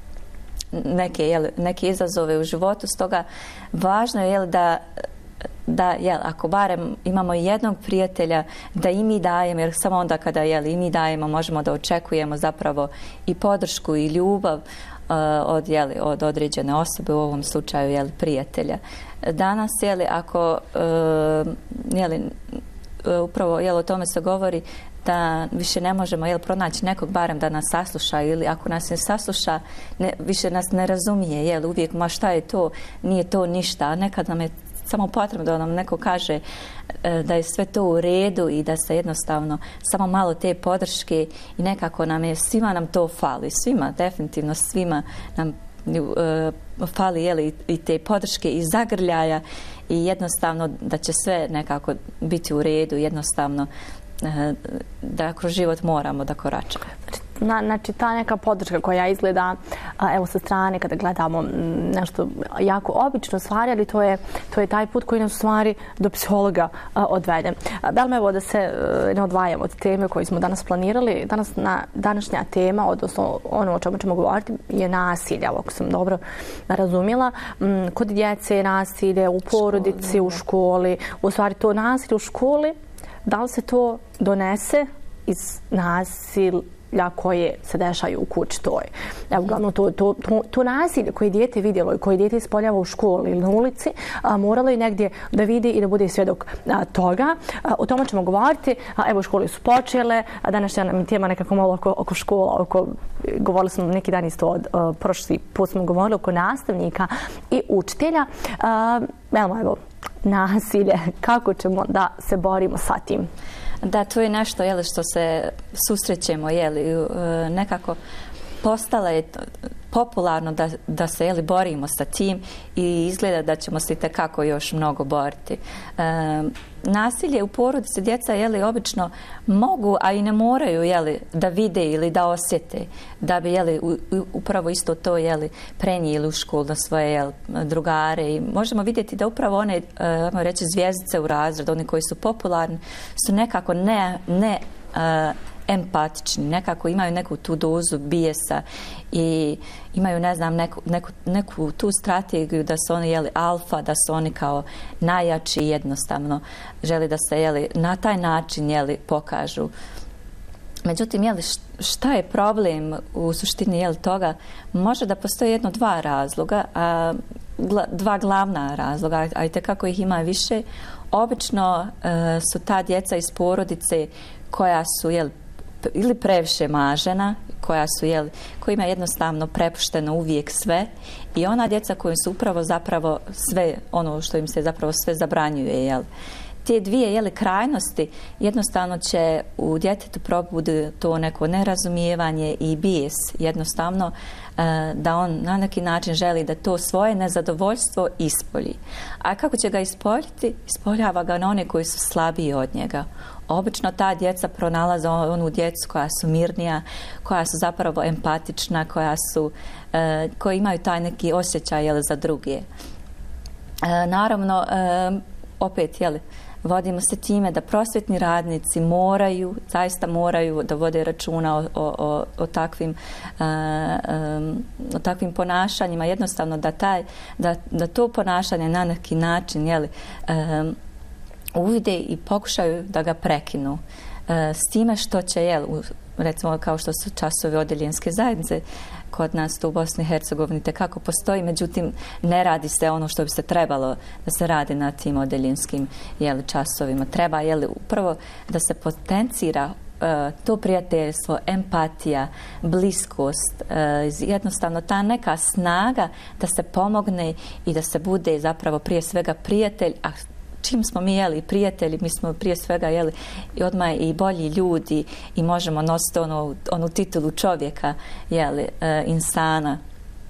neke, jeli, neke izazove u životu. Stoga važno je jeli, da da jel, ako barem imamo jednog prijatelja da i mi dajemo, jer samo onda kada jel, i mi dajemo možemo da očekujemo zapravo i podršku i ljubav uh, od, jel, od određene osobe, u ovom slučaju jel, prijatelja. Danas, jel, ako uh, jel, upravo jel, o tome se govori da više ne možemo jel, pronaći nekog barem da nas sasluša ili ako nas ne sasluša, ne, više nas ne razumije, jel, uvijek ma šta je to, nije to ništa, a nekad nam je samo potrebno da nam neko kaže da je sve to u redu i da se jednostavno samo malo te podrške i nekako nam je, svima nam to fali, svima, definitivno svima nam uh, fali jeli, i te podrške i zagrljaja i jednostavno da će sve nekako biti u redu, jednostavno uh, da kroz život moramo da koračamo. Na, znači ta neka podrška koja izgleda a, evo sa strane kada gledamo nešto jako obično stvari, ali to je, to je taj put koji nas u stvari do psihologa a, odvede. Belme, evo da se a, ne odvajamo od teme koju smo danas planirali. Danas na, današnja tema, odnosno ono o čemu ćemo govoriti, je nasilje, ako sam dobro razumjela. M, kod djece je nasilje, u porodici, u školi. U stvari to nasilje u školi, da li se to donese iz nasil koje se dešaju u kući toj. Evo, uglavnom, to, to, to, to nasilje koje dijete vidjelo i koje dijete ispoljava u školi ili na ulici, a, moralo je negdje da vidi i da bude svjedok a, toga. A, o tome ćemo govoriti. A, evo, škole su počele, a današnja nam tema nekako malo oko, oko škola, oko, govorili smo neki dan isto od a, prošli put smo govorili oko nastavnika i učitelja. A, evo, evo, nasilje, kako ćemo da se borimo sa tim? Da, to je nešto jeli, što se susrećemo, jeli, nekako postalo je popularno da, da se jeli, borimo sa tim i izgleda da ćemo se itekako još mnogo boriti. E, nasilje u porodici djeca jeli, obično mogu, a i ne moraju jeli, da vide ili da osjete, da bi jeli, u, upravo isto to jeli, prenijeli u školu na svoje jeli, drugare. I možemo vidjeti da upravo one, e, reći, zvjezdice u razredu, oni koji su popularni, su nekako ne, ne e, empatični, nekako imaju neku tu dozu bijesa i imaju, ne znam, neku, neku, neku tu strategiju da su oni jeli alfa, da su oni kao najjači i jednostavno želi da se jeli na taj način jeli pokažu. Međutim, jeli, šta je problem u suštini jeli toga? Može da postoji jedno dva razloga, a, gla, dva glavna razloga, a i tekako ih ima više. Obično e, su ta djeca iz porodice koja su jeli, ili previše mažena, koja su, jel, kojima je jednostavno prepušteno uvijek sve, i ona djeca koja su upravo zapravo sve, ono što im se zapravo sve zabranjuje, jel. Te dvije, jel, krajnosti jednostavno će u djetetu probudi to neko nerazumijevanje i bijes, jednostavno da on na neki način želi da to svoje nezadovoljstvo ispolji. A kako će ga ispoljiti? Ispoljava ga na one koji su slabiji od njega. Obično ta djeca pronalaze onu djecu koja su mirnija, koja su zapravo empatična, koja su, e, koji imaju taj neki osjećaj, jel, za druge. E, naravno, e, opet, jel, vodimo se time da prosvjetni radnici moraju, zaista moraju da vode računa o, o, o, takvim, uh, um, o takvim ponašanjima, jednostavno da, taj, da, da to ponašanje na neki način, jeli, um, uvide i pokušaju da ga prekinu. Uh, s time što će, jel, recimo kao što su časovi odeljenske zajednice, kod nas tu u Bosni i Hercegovini tekako postoji, međutim ne radi se ono što bi se trebalo da se radi na tim odeljenskim, jeli, časovima. Treba, jeli, upravo da se potencira uh, to prijateljstvo, empatija, bliskost, uh, jednostavno ta neka snaga da se pomogne i da se bude zapravo prije svega prijatelj, a čim smo mi, jeli, prijatelji, mi smo prije svega, jeli, i odmah i bolji ljudi i možemo nositi onu, onu titulu čovjeka, jeli, e, insana,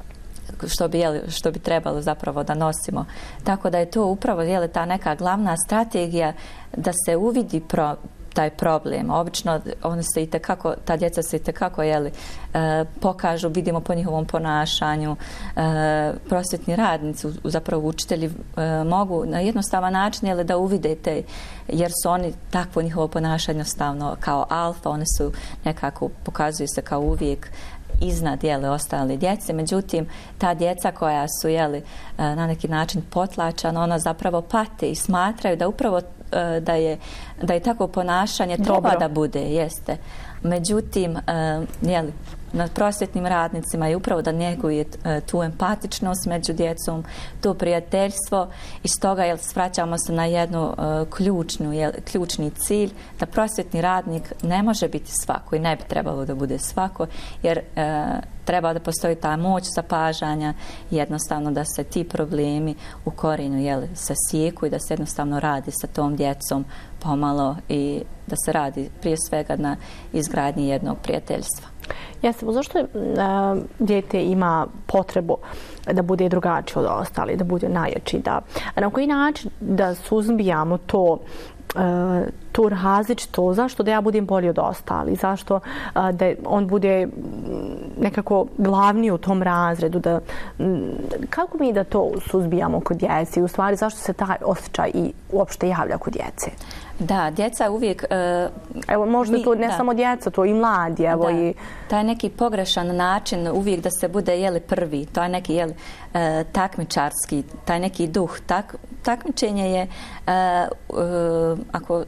što bi, jeli, što bi trebalo zapravo da nosimo. Tako da je to upravo, jeli, ta neka glavna strategija da se uvidi pro, taj problem. Obično oni se itekako, ta djeca se itekako, jeli, e, pokažu, vidimo po njihovom ponašanju. E, prosvjetni radnici, zapravo učitelji, e, mogu na jednostavan način, jeli, da uvidete, jer su oni takvo njihovo ponašanje jednostavno kao alfa, one su nekako, pokazuju se kao uvijek iznad, jeli, ostale djece. Međutim, ta djeca koja su, jeli, na neki način potlačana, ona zapravo pate i smatraju da upravo da je, da je takvo ponašanje treba Dobro. da bude, jeste. Međutim, jeli, nad prosvjetnim radnicima je upravo da njeguje tu empatičnost među djecom, to prijateljstvo, i stoga, jel, svraćamo se na jednu uh, ključnu, jel, ključni cilj, da prosvjetni radnik ne može biti svako i ne bi trebalo da bude svako, jer uh, treba da postoji ta moć zapažanja, jednostavno da se ti problemi u korijenu, jel, se sijeku i da se jednostavno radi sa tom djecom pomalo i da se radi prije svega na izgradnji jednog prijateljstva. Jeste, zašto a, dijete ima potrebu da bude drugačije od ostali, da bude najjači, da, na koji način da suzbijamo to, a, tu različito, zašto da ja budem bolji od ostali, zašto a, da on bude nekako glavni u tom razredu, da, kako mi da to suzbijamo kod djece i u stvari zašto se taj osjećaj i uopšte javlja kod djece? Da, djeca uvijek... Uh, evo, možda mi, to ne da. samo djeca, to i mladi, evo da. i... Taj neki pogrešan način uvijek da se bude, jeli, prvi, to je neki, jeli, uh, takmičarski, taj neki duh. Tak, takmičenje je, uh, uh, ako...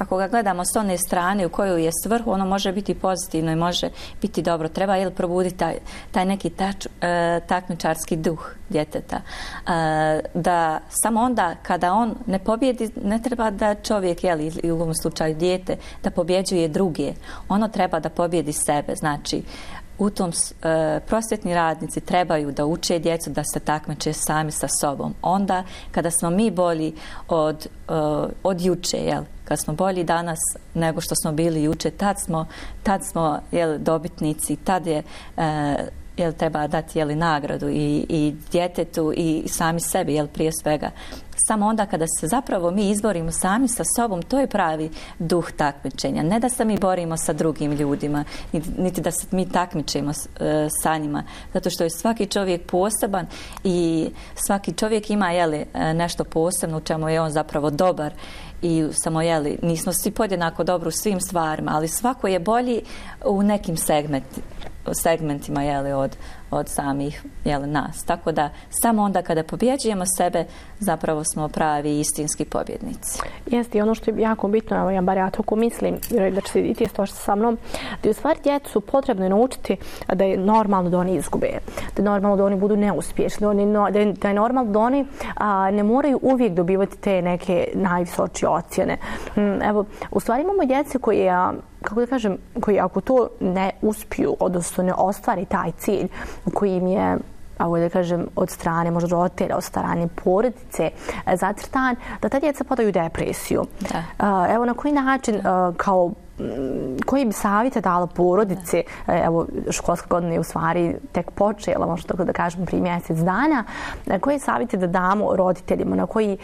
ako ga gledamo s one strane u kojoj je svrhu, ono može biti pozitivno i može biti dobro. Treba jel probuditi taj, taj neki tač, e, takmičarski duh djeteta. E, da samo onda kada on ne pobjedi, ne treba da čovjek, jel, ili u ovom slučaju dijete, da pobjeđuje druge. Ono treba da pobjedi sebe. Znači, u tom e, prosvjetni radnici trebaju da uče djecu da se takmiče sami sa sobom. Onda kada smo mi bolji od, e, od juče, jel? Kad smo bolji danas nego što smo bili juče, tad smo, tad smo jel, dobitnici, tad je e, jel, treba dati jel, nagradu i, i djetetu i sami sebi, jel, prije svega. Samo onda kada se zapravo mi izborimo sami sa sobom, to je pravi duh takmičenja. Ne da se mi borimo sa drugim ljudima, niti da se mi takmičimo e, sa njima. Zato što je svaki čovjek poseban i svaki čovjek ima jeli, nešto posebno u čemu je on zapravo dobar. I samo, jeli, nismo svi podjednako dobro u svim stvarima, ali svako je bolji u nekim segmenti, segmentima jeli, od, od samih jeli, nas. Tako da samo onda kada pobjeđujemo sebe, zapravo smo pravi istinski pobjednici. Jeste, i ono što je jako bitno, evo ja bar ja tako mislim, da će se i ti složiti sa mnom, da je u stvari djecu potrebno naučiti da je normalno da oni izgube, da je normalno da oni budu neuspješni, da, oni, da, je, da je normalno da oni a, ne moraju uvijek dobivati te neke najvisočije ocjene. Evo, u stvari imamo djece koje, kako da kažem, koji ako to ne uspiju, odnosno ne ostvari taj cilj koji im je, ako da kažem, od strane možda roditelja, od strane porodice zacrtan, da ta djeca padaju u depresiju. Da. Evo na koji način, kao koji bi savjete dala porodice, evo školska godina je u stvari tek počela, možda tako da kažem prije mjesec dana, koji savjete da damo roditeljima, na koji,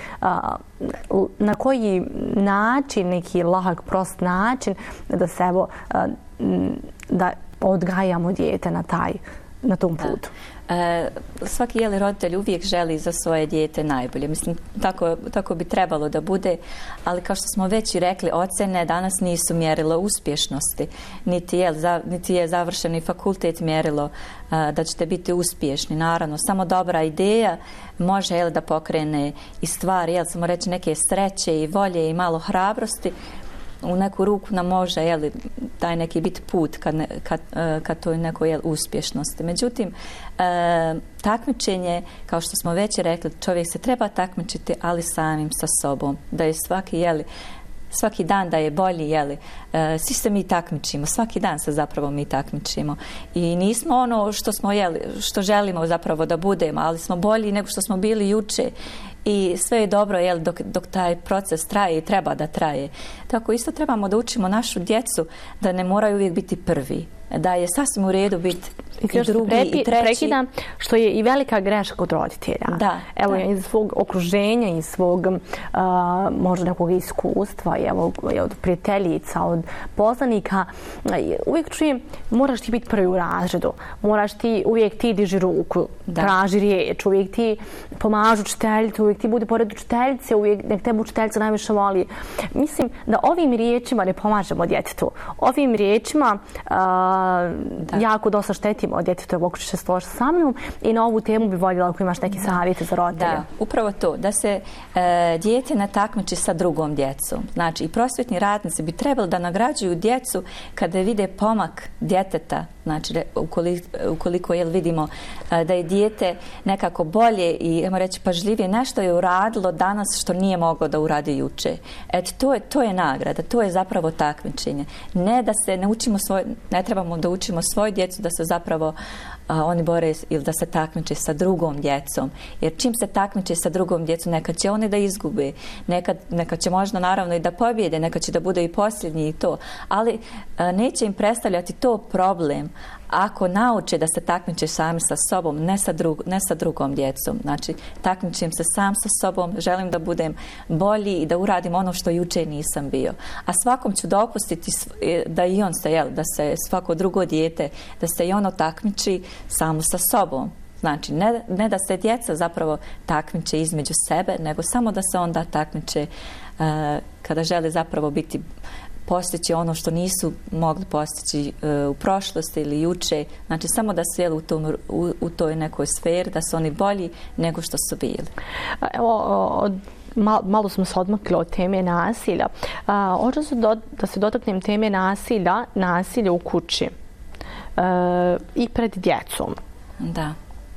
na koji način, neki lahak, prost način da se evo, da odgajamo dijete na taj, na tom putu. E, svaki jeli roditelj uvijek želi za svoje dijete najbolje. Mislim, tako, tako bi trebalo da bude, ali kao što smo već i rekli, ocjene danas nisu mjerilo uspješnosti, niti je, za, niti je završeni fakultet mjerilo a, da ćete biti uspješni. Naravno, samo dobra ideja može jel, da pokrene i stvari, jel, samo reći neke sreće i volje i malo hrabrosti, u neku ruku nam može jeli, taj neki biti put kad, ne, kad, kad to je nekoj jel, uspješnosti. Međutim, e, takmičenje, kao što smo već rekli, čovjek se treba takmičiti, ali samim sa sobom. Da je svaki, jeli, svaki dan da je bolji, jeli. E, svi se mi takmičimo, svaki dan se zapravo mi takmičimo. I nismo ono što smo jeli, što želimo zapravo da budemo, ali smo bolji nego što smo bili juče. I sve je dobro jel, dok, dok taj proces traje i treba da traje. Tako isto trebamo da učimo našu djecu da ne moraju uvijek biti prvi. Da je sasvim u redu biti i drugi prepi, i treći. Prekidam, što je i velika greška kod roditelja. Da, evo, da. iz svog okruženja, iz svog uh, možda nekog iskustva, evo, od prijateljica, od poznanika, uvijek čujem, moraš ti biti prvi u razredu, moraš ti, uvijek ti diži ruku, da. Traži riječ, uvijek ti pomažu učiteljicu, uvijek ti bude pored učiteljice, uvijek nek tebe učiteljica najviše voli. Mislim da ovim riječima ne pomažemo djetetu. Ovim riječima uh, Da. jako dosta štetimo od djetetu, evo ako će se složiti sa mnom, i na ovu temu bi voljela ako imaš neke savjete za roditelje. Da, upravo to, da se e, dijete ne takmiči sa drugom djecom. Znači, i prosvjetni radnici bi trebali da nagrađuju djecu kada vide pomak djeteta, znači ukoliko, ukoliko jel, vidimo e, da je dijete nekako bolje i, ajmo reći, pažljivije, nešto je uradilo danas što nije moglo da uradi juče. Eto, to je, to je nagrada, to je zapravo takmičenje. Ne da se ne učimo svoj, ne trebamo da učimo svoju djecu da se zapravo a, oni bore ili da se takmiče sa drugom djecom. Jer čim se takmiče sa drugom djecom, nekad će oni da izgube, nekad, nekad će možda naravno i da pobjede, nekad će da bude i posljednji i to. Ali a, neće im predstavljati to problem ako nauče da se takmiče sami sa sobom, ne sa, drug, ne sa drugom djecom. Znači, takmičim se sam sa sobom, želim da budem bolji i da uradim ono što juče nisam bio. A svakom ću dopustiti da i on se, jel, da se svako drugo dijete, da se i ono takmiči samo sa sobom. Znači, ne, ne da se djeca zapravo takmiče između sebe, nego samo da se onda takmiče uh, kada žele zapravo biti postići ono što nisu mogli postići uh, u prošlosti ili juče. Znači, samo da su jeli u, tom, u, u toj nekoj sferi, da su oni bolji nego što su bili. Evo, od Malo, malo smo se odmakli od teme nasilja. Hoću se do, da se dotaknem teme nasilja, nasilja u kući e, i pred djecom. Da.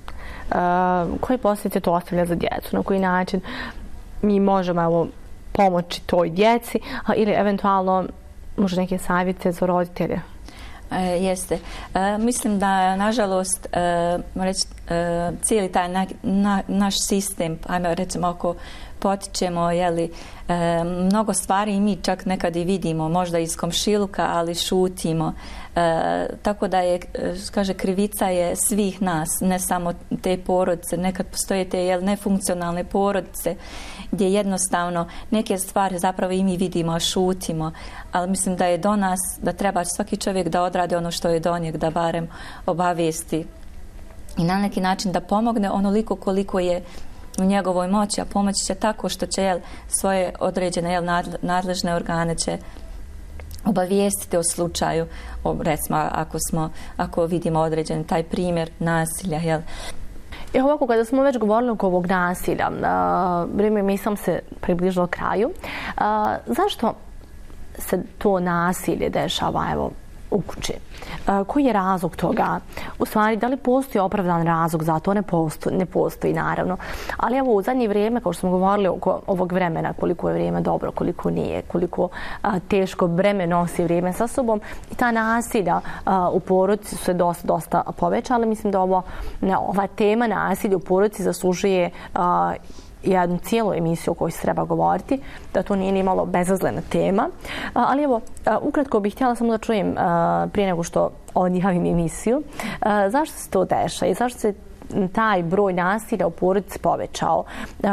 E, koje posljedice to ostavlja za djecu? Na koji način mi možemo evo, pomoći toj djeci a, ili eventualno možda neke savjete za roditelje? E, jeste. E, mislim da, nažalost, e, reći, e, cijeli taj na, na, naš sistem, ajmo recimo ako potičemo, jeli, e, mnogo stvari i mi čak nekad i vidimo, možda iz komšiluka, ali šutimo. E, tako da je, kaže, krivica je svih nas, ne samo te porodice. Nekad postoje te jel, nefunkcionalne porodice gdje jednostavno neke stvari zapravo i mi vidimo, a šutimo. Ali mislim da je do nas, da treba svaki čovjek da odradi ono što je do njeg, da barem obavijesti i na neki način da pomogne onoliko koliko je u njegovoj moći, a pomoći će tako što će jel, svoje određene jel, nadležne organe će obavijestiti o slučaju, o, recimo ako, smo, ako vidimo određen taj primjer nasilja. Jel. I ovako, kada smo već govorili oko ovog nasilja, uh, vrijeme mi sam se približilo kraju, uh, zašto se to nasilje dešava evo, u kući? Uh, koji je razlog toga? U stvari, da li postoji opravdan razlog za to? Ne postoji, ne postoji naravno. Ali evo u zadnje vrijeme, kao što smo govorili oko ovog vremena, koliko je vrijeme dobro, koliko nije, koliko uh, teško breme nosi vrijeme sa sobom, i ta nasilja uh, u porodici su se dosta, dosta povećala. Mislim da ovo, ne, ova tema nasilja u porodici zaslužuje uh, jednu cijelu emisiju o kojoj se treba govoriti, da to nije ni malo bezazlena tema. Ali evo, ukratko bih htjela samo da čujem prije nego što odjavim emisiju, zašto se to dešava i zašto se taj broj nasilja u porodici povećao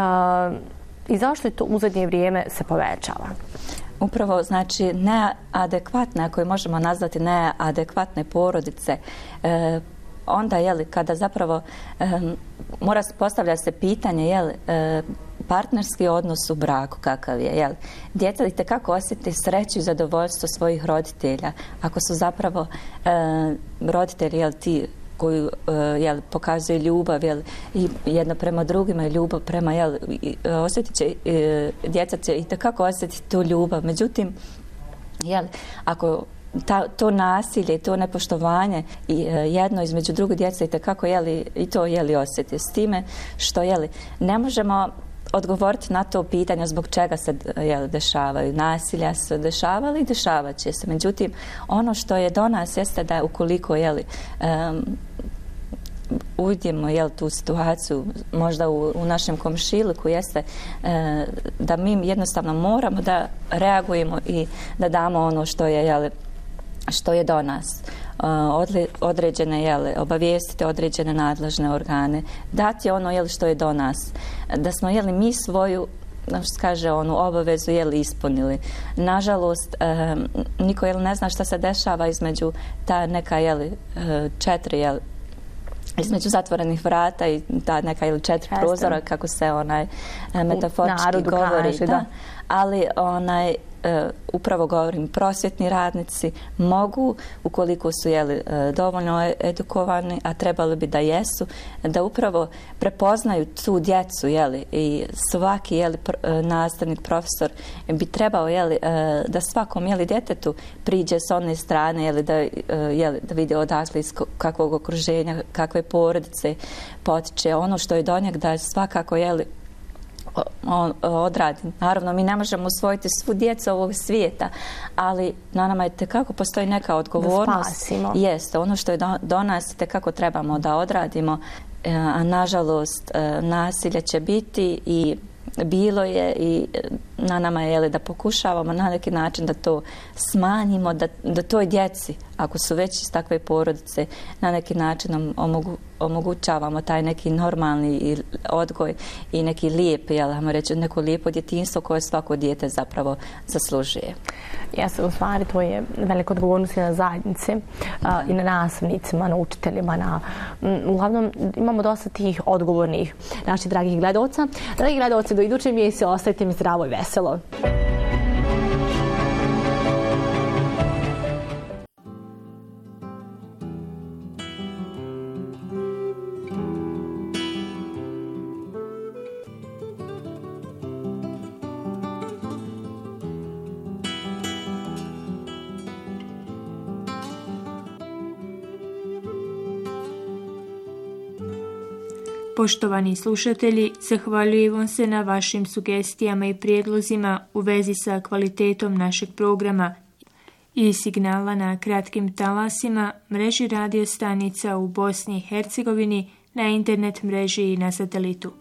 i zašto je to u zadnje vrijeme se povećava? Upravo, znači, neadekvatne, ako je možemo nazvati neadekvatne porodice, e, onda, jeli, kada zapravo e, mora postavlja se pitanje, jeli, e, partnerski odnos u braku kakav je, jel? Djeca itekako osjeti sreću i zadovoljstvo svojih roditelja, ako su zapravo e, roditelji, jel, ti koji uh, jel, pokazuje ljubav, jel, i jedno prema drugima i ljubav prema, jel, osjetit će, uh, djeca će itekako osjetiti tu ljubav. Međutim, jel, ako ta, to nasilje, to nepoštovanje i uh, jedno između druge djece itekako, jel, i to, jel, osjeti s time što, jel, ne možemo odgovoriti na to pitanje zbog čega se, jel, dešavaju. Nasilja se dešavali i dešavat će se. Međutim, ono što je do nas jeste da ukoliko, jel, um, uvidimo, jel, tu situaciju možda u, u našem komšiluku jeste e, da mi jednostavno moramo da reagujemo i da damo ono što je, jel, što je do nas. Odle, određene, jel, obavijestiti određene nadležne organe, dati ono, jel, što je do nas. Da smo, jel, mi svoju, što kaže, onu obavezu, jel, ispunili. Nažalost, e, niko, jel, ne zna šta se dešava između ta neka, jel, četiri, jel, između zatvorenih vrata i ta neka ili četiri prozora, kako se onaj metaforički govori. Kaže, da. da. Ali onaj, e, upravo govorim, prosvjetni radnici mogu, ukoliko su, jeli, dovoljno edukovani, a trebali bi da jesu, da upravo prepoznaju tu djecu, jeli, i svaki, jeli, nastavnik, profesor bi trebao, jeli, da svakom, jeli, djetetu priđe s one strane, jeli, da, jeli, da vidi odakle iz kakvog okruženja, kakve porodice potiče, ono što je do njeg, da svakako, jeli, odradi. Naravno, mi ne možemo usvojiti svu djecu ovog svijeta, ali na nama je tekako postoji neka odgovornost. Da spasimo. Jeste, ono što je do, do nas tekako trebamo da odradimo, a nažalost nasilje će biti i bilo je i na nama je, jeli, da pokušavamo na neki način da to smanjimo, da, da toj djeci, ako su već iz takve porodice, na neki način omogu, omogućavamo taj neki normalni odgoj i neki lijep, jel, ajmo reći, neko lijepo djetinjstvo koje svako dijete zapravo zaslužuje. Jeste, u stvari to je velika odgovornost i na zajednici, a, i na nastavnicima, na učiteljima, na, m, uglavnom imamo dosta tih odgovornih naših dragih gledalca. Dragi gledalci, do iduće emisije ostavite mi zdravo i veselo. Poštovani slušatelji, zahvaljujemo se na vašim sugestijama i prijedlozima u vezi sa kvalitetom našeg programa i signala na kratkim talasima, mreži radio stanica u Bosni i Hercegovini, na internet mreži i na satelitu.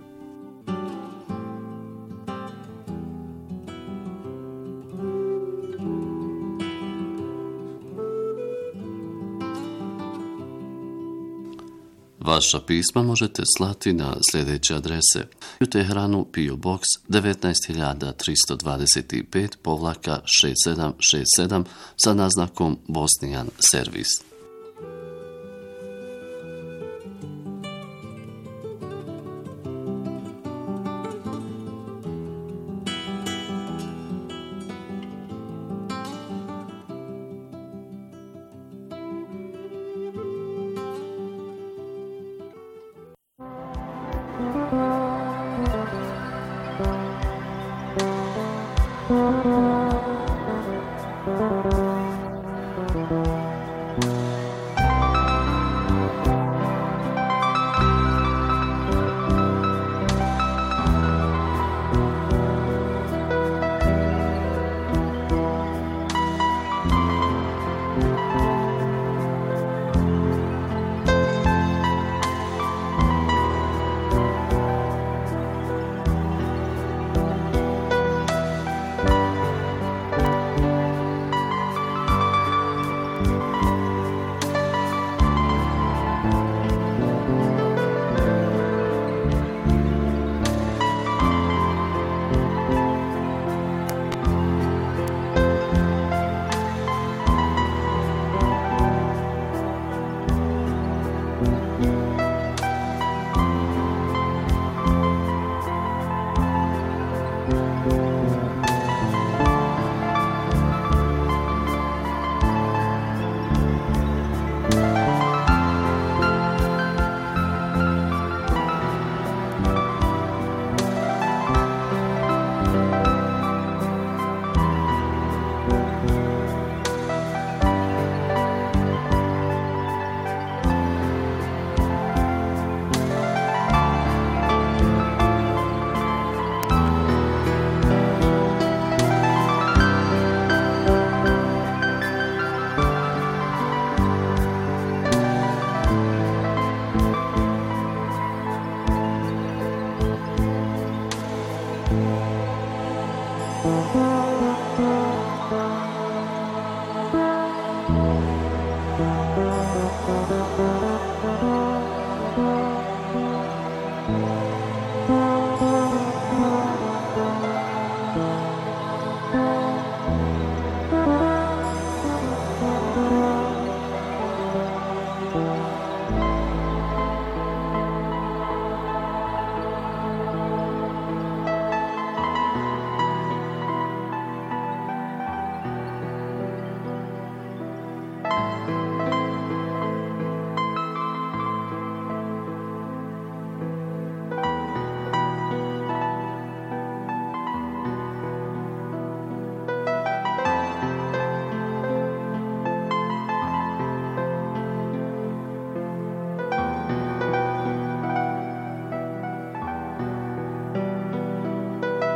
Vaša pisma možete slati na sljedeće adrese: u Teheranu P O Box devetnaest hiljada tristo dvadeset pet povlaka šest sedam šest sedam sa naznakom Bosnijan servis. Thank you.